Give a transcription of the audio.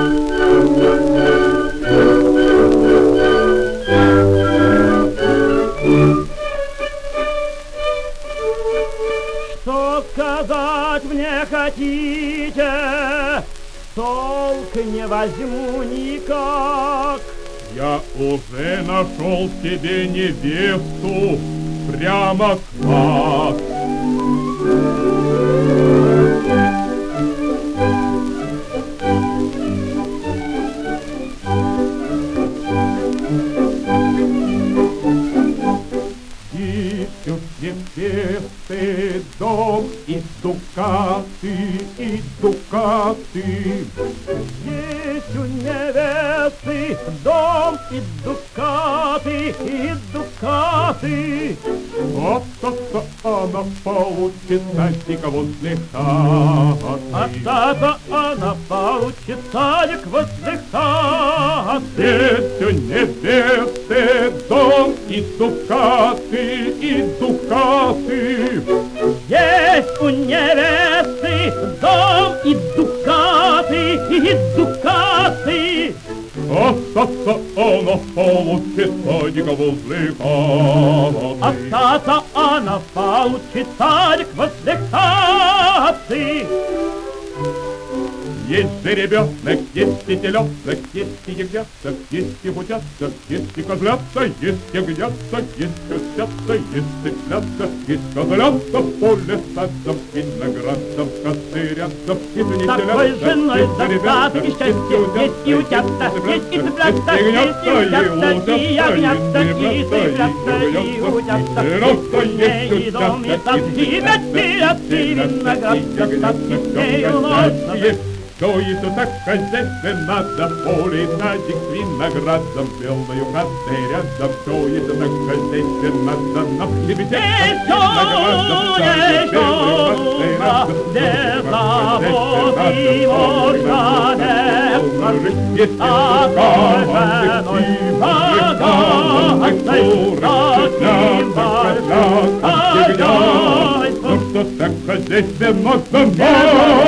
Что сказать мне хотите, толк не возьму никак. Я уже нашел себе невесту, прямо класс. Ищут невесты, дом и дукаты, и дукаты. Есть у невесты дом и дукаты, и дукаты. А-та-та она получит садика возле хаты. А-та-та она получит садик возле хаты. Есть у невесты дом и дукаты, и дукаты. Есть у невесты дом и дукаты, и дукаты. А-та-та она получит садика возле хаты. А-та-та она получит садик возле хаты. Есть жеребенок, есть и теленок, есть и ягняток, есть и гусяток, есть и козлятка, есть ягнятка, есть гусятка, есть цыплятка, есть козлятка, в поле садом, виноградом, костырятом, есть и Такой женой достаток и счастье, есть и утята, есть и цыплята, есть и утята, и ягнята, и цыплята, и утята, и дом, и сад, и пять, и виноград, и лошадь. Что это так хозяйственно надо, поле садик с виноградом, белою хатой рядом. Что это так хозяйственно надо, нам лебедя с виноградом, садик белою хатой рядом. Если что так хозяйственно надо,